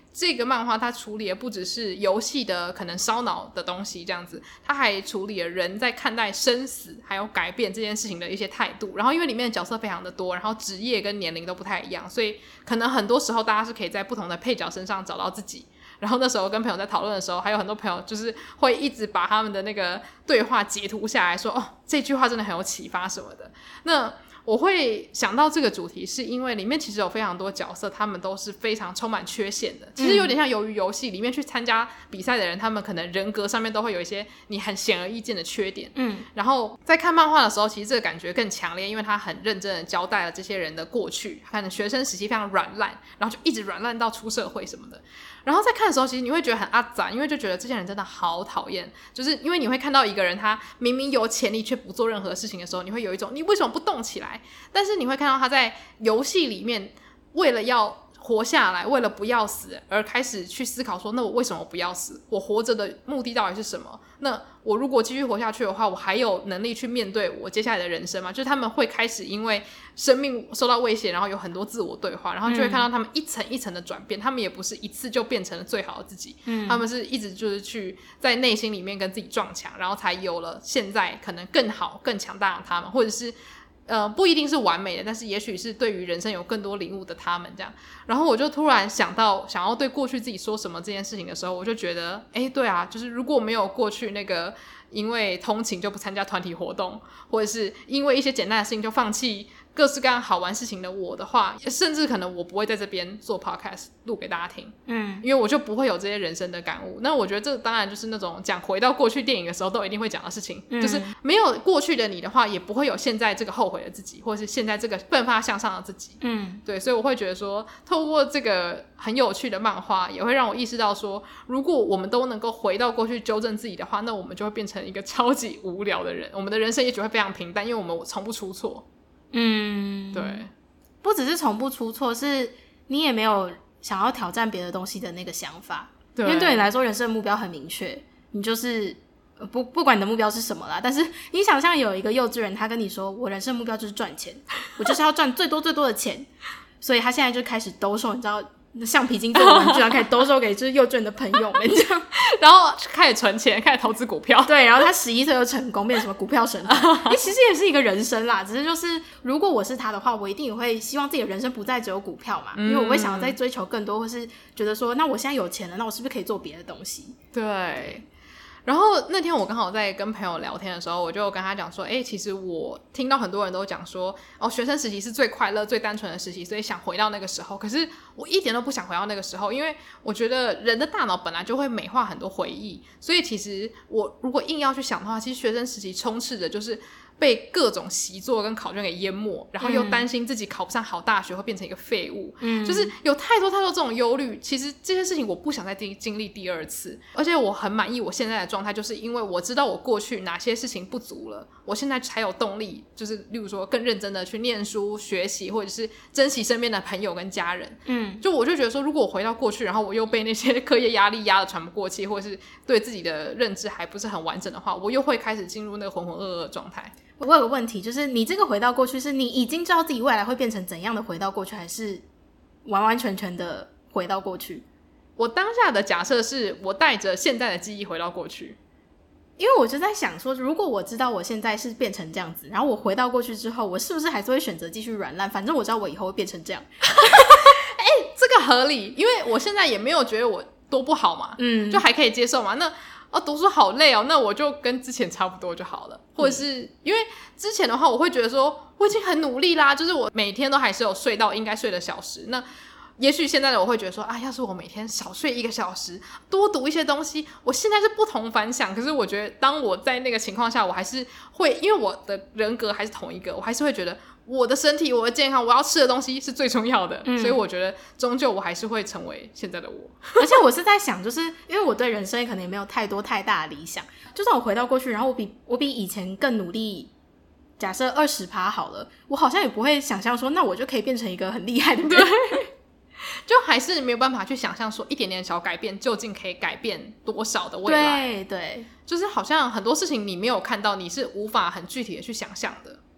这个漫画它处理的不只是游戏的可能烧脑的东西这样子，它还处理了人在看待生死还有改变这件事情的一些态度。然后因为里面的角色非常的多，然后职业跟年龄都不太一样，所以可能很多时候大家是可以在不同的配角身上找到自己。然后那时候跟朋友在讨论的时候，还有很多朋友就是会一直把他们的那个对话截图下来说，哦，这句话真的很有启发什么的。那我会想到这个主题是因为里面其实有非常多角色，他们都是非常充满缺陷的，其实有点像鱿鱼游戏里面去参加比赛的人，他们可能人格上面都会有一些你很显而易见的缺点。然后在看漫画的时候，其实这个感觉更强烈，因为他很认真的交代了这些人的过去，可能学生时期非常软烂，然后就一直软烂到出社会什么的。然后在看的时候，其实你会觉得很阿杂，因为就觉得这些人真的好讨厌，就是因为你会看到一个人他明明有潜力却不做任何事情的时候，你会有一种你为什么不动起来。但是你会看到他在游戏里面为了要活下来，为了不要死而开始去思考说，那我为什么不要死，我活着的目的到底是什么，那我如果继续活下去的话，我还有能力去面对我接下来的人生吗？就是他们会开始因为生命受到威胁，然后有很多自我对话，然后就会看到他们一层一层的转变，他们也不是一次就变成了最好的自己，他们是一直就是去在内心里面跟自己撞墙，然后才有了现在可能更好更强大的他们，或者是不一定是完美的，但是也许是对于人生有更多领悟的他们这样。然后我就突然想到想要对过去自己说什么这件事情的时候，我就觉得对啊，就是如果没有过去那个因为通勤就不参加团体活动，或者是因为一些简单的事情就放弃各式各样好玩事情的我的话，甚至可能我不会在这边做 podcast 录给大家听，因为我就不会有这些人生的感悟。那我觉得这当然就是那种讲回到过去电影的时候都一定会讲的事情，就是没有过去的你的话，也不会有现在这个后悔的自己，或者是现在这个奋发向上的自己。对，所以我会觉得说透过这个很有趣的漫画，也会让我意识到说，如果我们都能够回到过去纠正自己的话，那我们就会变成一个超级无聊的人，我们的人生也许会非常平淡，因为我们从不出错。对， 不只是从不出错，是你也没有想要挑战别的东西的那个想法。因为对你来说人生的目标很明确，你就是不管你的目标是什么啦，但是你想象有一个幼稚园，他跟你说我人生目标就是赚钱，我就是要赚最多最多的钱，所以他现在就开始兜售，你知道橡皮筋做的玩具，然后开始兜售给就是幼稚园的朋友们这样， 然后开始存钱，开始投资股票。 对，然后他11岁就成功，变成什么股票神其实也是一个人生啦，只是就是如果我是他的话，我一定也会希望自己的人生不再只有股票嘛，因为我会想要再追求更多，或是觉得说那我现在有钱了，那我是不是可以做别的东西。 对，然后那天我刚好在跟朋友聊天的时候，我就跟他讲说其实我听到很多人都讲说学生时期是最快乐最单纯的时期，所以想回到那个时候。可是我一点都不想回到那个时候，因为我觉得人的大脑本来就会美化很多回忆，所以其实我如果硬要去想的话，其实学生时期充斥着就是被各种习作跟考卷给淹没，然后又担心自己考不上好大学会变成一个废物，就是有太多太多这种忧虑。其实这些事情我不想再经历第二次，而且我很满意我现在的状态，就是因为我知道我过去哪些事情不足了，我现在才有动力，就是例如说更认真的去念书学习，或者是珍惜身边的朋友跟家人。就我就觉得说，如果我回到过去，然后我又被那些课业压力压得喘不过气，或者是对自己的认知还不是很完整的话，我又会开始进入那个浑浑噩噩的状态。 我有个问题，就是你这个回到过去，是你已经知道自己未来会变成怎样的回到过去，还是完完全全的回到过去？ 我当下的假设是我带着现在的记忆回到过去， 因为我就在想说，如果我知道我现在是变成这样子，然后我回到过去之后，我是不是还是会选择继续软烂？反正我知道我以后会变成这样。 这个合理，因为我现在也没有觉得我多不好嘛，就还可以接受嘛。那读书好累那我就跟之前差不多就好了。或者是因为之前的话，我会觉得说我已经很努力啦，就是我每天都还是有睡到应该睡的小时。那也许现在的我会觉得说要是我每天少睡1个小时，多读一些东西，我现在是不同凡响。可是我觉得当我在那个情况下，我还是会，因为我的人格还是同一个，我还是会觉得我的身体我的健康我要吃的东西是最重要的。所以我觉得终究我还是会成为现在的我。 而且我是在想，就是因为我对人生可能也没有太大的理想，就算我回到过去，然后我比以前更努力，假设20%好了，我好像也不会想象说那我就可以变成一个很厉害的人。 对，就还是没有办法去想象说一点点小改变究竟可以改变多少的未来。 对， 就是好像很多事情你没有看到，你是无法很具体的去想象的。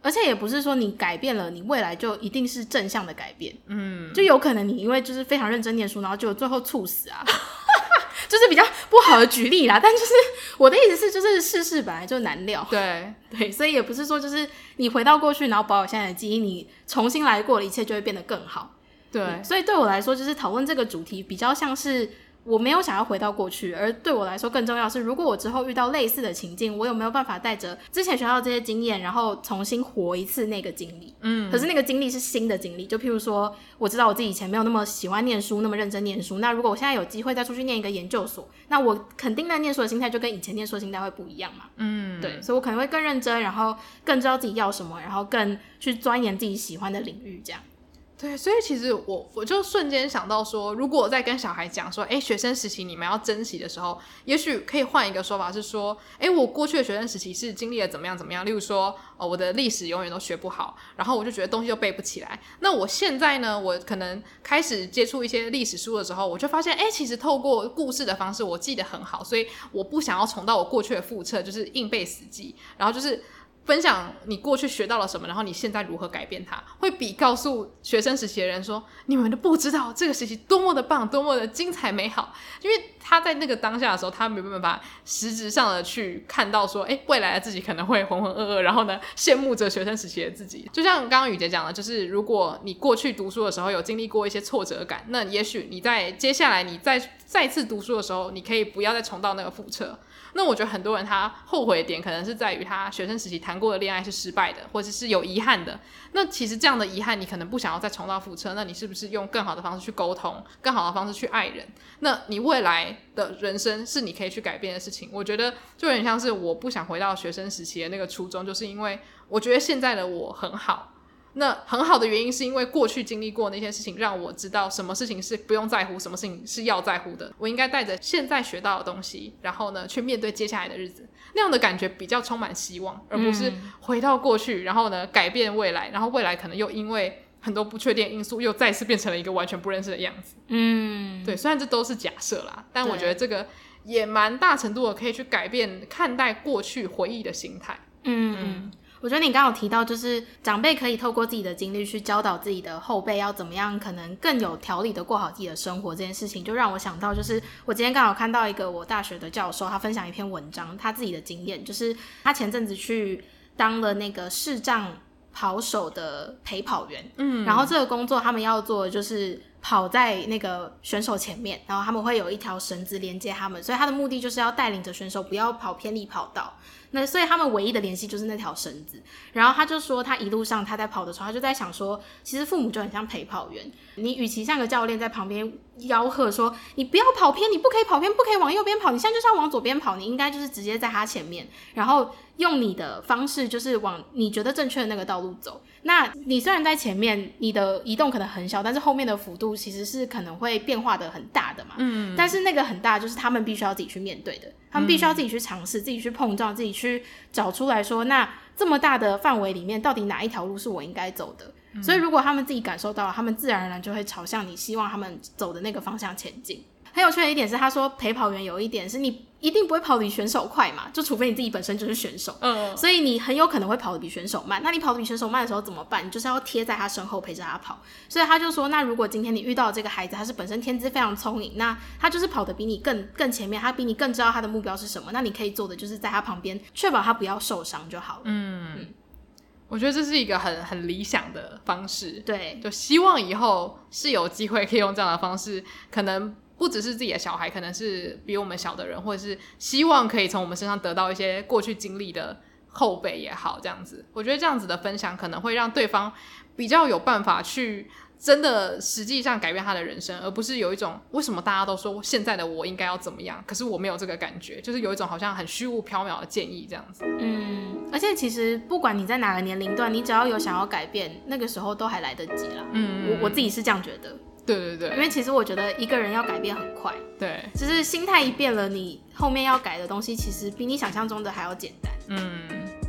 而且也不是说你改变了，你未来就一定是正向的改变。就有可能你因为就是非常认真念书，然后就最后猝死啊。就是比较不好的举例啦，但就是我的意思是，就是世事本来就难料。 对， 所以也不是说就是你回到过去，然后保有现在的记忆，你重新来过了，一切就会变得更好。 对， 所以对我来说，就是讨论这个主题比较像是我没有想要回到过去，而对我来说更重要是，如果我之后遇到类似的情境，我有没有办法带着之前学到这些经验，然后重新活一次那个经历。可是那个经历是新的经历，就譬如说我知道我自己以前没有那么喜欢念书，那么认真念书，那如果我现在有机会再出去念一个研究所，那我肯定在念书的心态就跟以前念书的心态会不一样嘛。对，所以我可能会更认真，然后更知道自己要什么，然后更去钻研自己喜欢的领域这样。 对，所以其实我就瞬间想到说，如果我在跟小孩讲说，学生时期你们要珍惜的时候，也许可以换一个说法是说，我过去的学生时期是经历了怎么样怎么样，例如说，我的历史永远都学不好，然后我就觉得东西都背不起来。那我现在呢，我可能开始接触一些历史书的时候，我就发现，其实透过故事的方式，我记得很好，所以我不想要重蹈我过去的覆辙，就是硬背死记，然后就是分享你过去学到了什么，然后你现在如何改变它，会比告诉学生时期的人说你们都不知道这个时期多么的棒，多么的精彩美好，因为他在那个当下的时候，他没办法实质上的去看到说未来的自己可能会浑浑噩噩，然后呢羡慕着学生时期的自己。就像刚刚雨洁讲的，就是如果你过去读书的时候有经历过一些挫折感，那也许你在接下来你再次读书的时候，你可以不要再重蹈那个覆辙。那我觉得很多人他后悔的点可能是在于他学生时期谈过的恋爱是失败的，或者是有遗憾的。那其实这样的遗憾你可能不想要再重蹈覆辙，那你是不是用更好的方式去沟通，更好的方式去爱人，那你未来的人生是你可以去改变的事情。我觉得就有点像是我不想回到学生时期的那个初衷，就是因为我觉得现在的我很好，那很好的原因是因为过去经历过那些事情，让我知道什么事情是不用在乎，什么事情是要在乎的。我应该带着现在学到的东西，然后呢去面对接下来的日子，那样的感觉比较充满希望，而不是回到过去，然后呢改变未来，然后未来可能又因为很多不确定因素又再次变成了一个完全不认识的样子。对，虽然这都是假设啦，但我觉得这个也蛮大程度的可以去改变看待过去回忆的心态。 我觉得你刚刚有提到，就是长辈可以透过自己的经历去教导自己的后辈要怎么样可能更有条理的过好自己的生活，这件事情就让我想到，就是我今天刚好看到一个我大学的教授，他分享一篇文章，他自己的经验，就是他前阵子去当了那个视障跑手的陪跑员，然后这个工作他们要做的就是跑在那个选手前面，然后他们会有一条绳子连接他们，所以他的目的就是要带领着选手不要跑偏离跑道。那所以他们唯一的联系就是那条绳子。然后他就说，他一路上他在跑的时候，他就在想说，其实父母就很像陪跑员，你与其像个教练在旁边吆喝说你不要跑偏，你不可以跑偏，不可以往右边跑，你现在就是要往左边跑，你应该就是直接在他前面，然后用你的方式就是往你觉得正确的那个道路走。那你虽然在前面你的移动可能很小，但是后面的幅度其实是可能会变化的很大的嘛。但是那个很大就是他们必须要自己去面对的，他们必须要自己去尝试，自己去碰撞，自己去找出来说，那这么大的范围里面到底哪一条路是我应该走的。所以如果他们自己感受到了，他们自然而然就会朝向你希望他们走的那个方向前进。很有趣的一点是，他说陪跑员有一点是你一定不会跑得比选手快嘛，就除非你自己本身就是选手，所以你很有可能会跑得比选手慢。那你跑得比选手慢的时候怎么办？你就是要贴在他身后陪着他跑。所以他就说，那如果今天你遇到这个孩子，他是本身天资非常聪明，那他就是跑得比你更前面，他比你更知道他的目标是什么，那你可以做的就是在他旁边确保他不要受伤就好了。 我觉得这是一个很理想的方式。 对， 就希望以后是有机会可以用这样的方式，可能不只是自己的小孩，可能是比我们小的人，或者是希望可以从我们身上得到一些过去经历的后辈也好，这样子，我觉得这样子的分享可能会让对方比较有办法去真的实际上改变他的人生，而不是有一种为什么大家都说现在的我应该要怎么样，可是我没有这个感觉，就是有一种好像很虚无缥缈的建议这样子。 而且其实不管你在哪个年龄段，你只要有想要改变，那个时候都还来得及啦。我自己是这样觉得。 对对对， 因为其实我觉得一个人要改变很快， 对， 就是心态一变了，你后面要改的东西其实比你想象中的还要简单。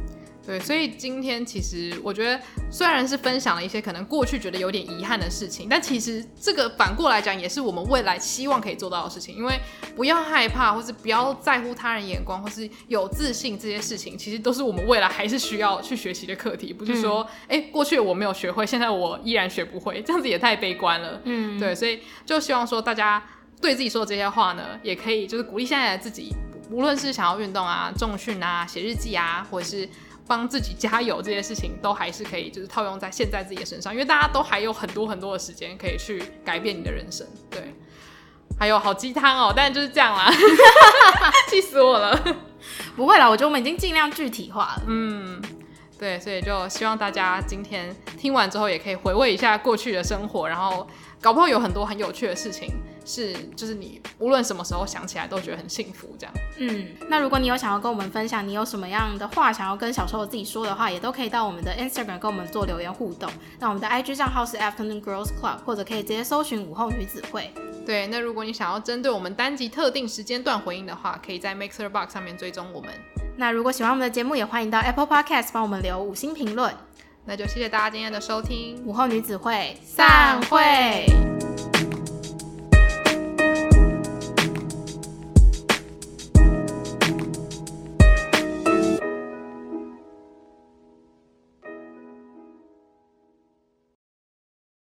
对，所以今天其实我觉得虽然是分享了一些可能过去觉得有点遗憾的事情，但其实这个反过来讲也是我们未来希望可以做到的事情。因为不要害怕，或是不要在乎他人眼光，或是有自信，这些事情其实都是我们未来还是需要去学习的课题。不是说过去我没有学会，现在我依然学不会，这样子也太悲观了。对，所以就希望说大家对自己说的这些话呢，也可以就是鼓励现在的自己，无论是想要运动啊、重训啊、写日记啊，或者是帮自己加油，这些事情都还是可以就是套用在现在自己的身上，因为大家都还有很多很多的时间可以去改变你的人生。对，还有好鸡汤哦，但就是这样啦。气死我了。 不会啦，我觉得我们已经尽量具体化了。 对，所以就希望大家今天听完之后也可以回味一下过去的生活，然后搞不好有很多很有趣的事情是就是你无论什么时候想起来都觉得很幸福这样。 那如果你有想要跟我们分享你有什么样的话想要跟小时候自己说的话，也都可以到我们的 Instagram 跟我们做留言互动。那我们的 IG 账号是 Afternoon Girls Club， 或者可以直接搜寻午后女子会。 对，那如果你想要针对我们单集特定时间段回应的话，可以在 Mixer Box 上面追踪我们。 那如果喜欢我们的节目，也欢迎到 Apple Podcast 帮我们留5星评论。 那就谢谢大家今天的收听， 午后女子会散会。